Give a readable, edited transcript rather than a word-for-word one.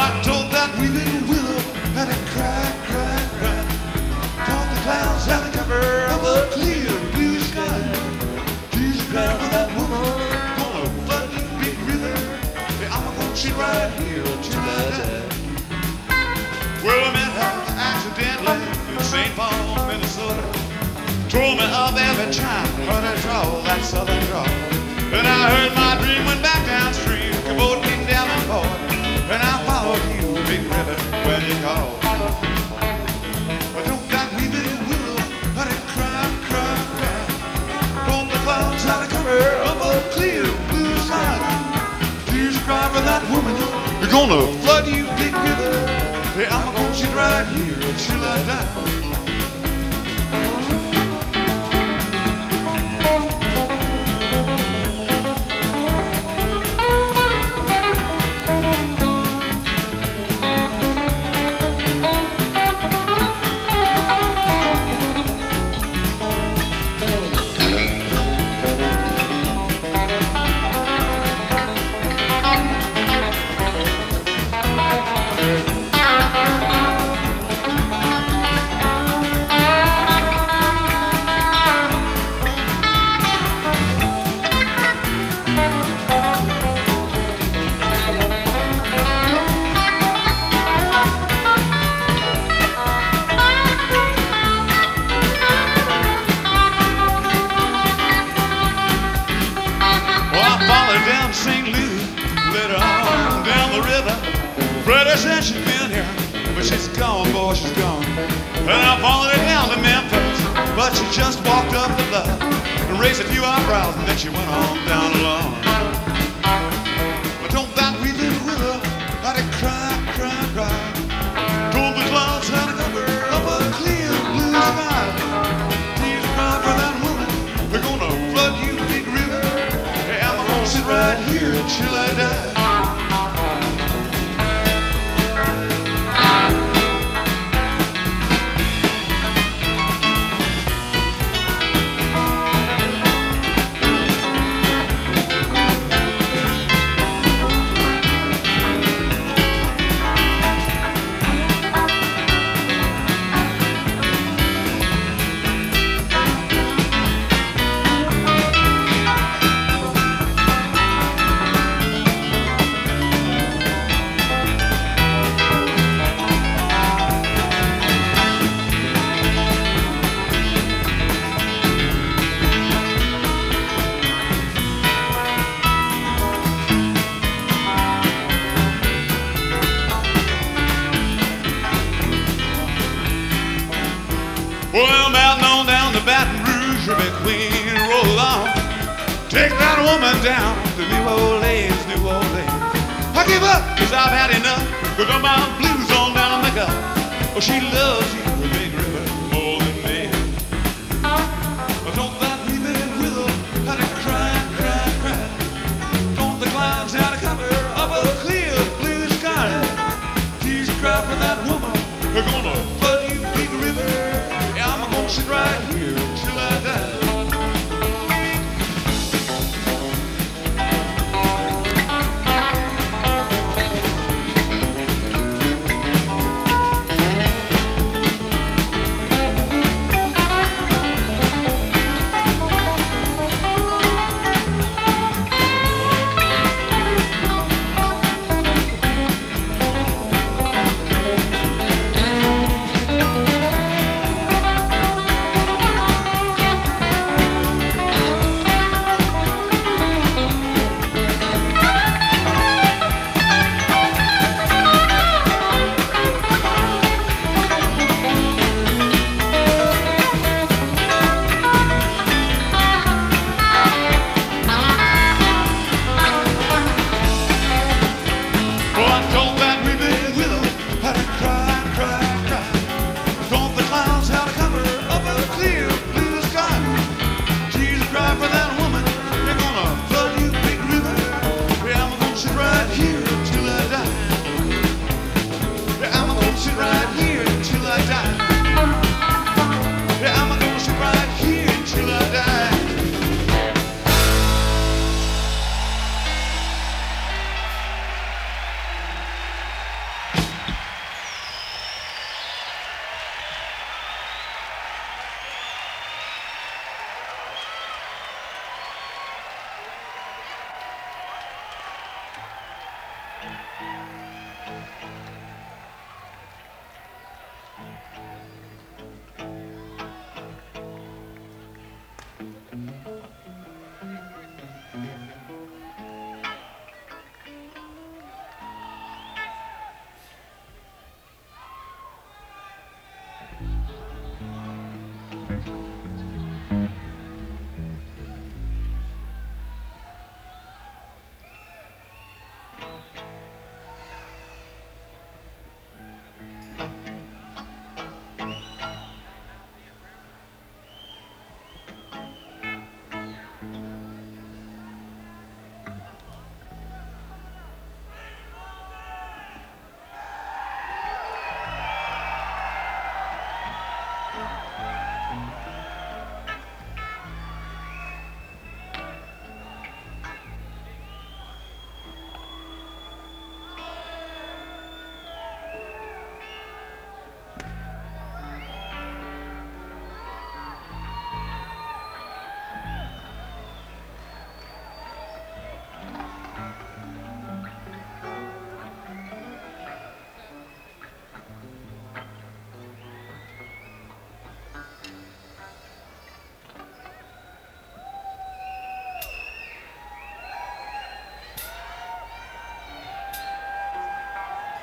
I told that weeping willow and it cried, cried, cried. Told the clouds had the cover of a clear blue sky. Please cry for that woman, gonna flood you big river. Yeah, I'm gonna sit right here till I die. Well, I met her accidentally in St. Paul, Minnesota. Told me of every time, heard her draw that southern drawl. And I heard my dream went back downstream, Cabot came down and Ford. And I followed you, big river, when you called. But don't that weeping willow, let it cry, cry, cry. Don't the clouds have the cover of a clear blue sky. Tears cry for that woman, they're gonna flood you, big river. Hey, I'm gonna sit right here till I die. Down St. Louis, later on down the river. Freddie said she'd been here, but she's gone, boy, she's gone. And I followed her down to Memphis, but she just walked up the bluff and raised a few eyebrows, and then she went on down alone. But don't that weeping willow let it cry, cry, cry. Told the clouds how to cover up a clear blue sky. Please cry for that woman, they're gonna flood you, big river. Sit right here till I die. Well, mountain on down to Baton Rouge, River Queen, roll on. Take that woman down to New Orleans, New Orleans. I give up, cause I've had enough, cause I'm out blues on down the gut. Oh, she loves you,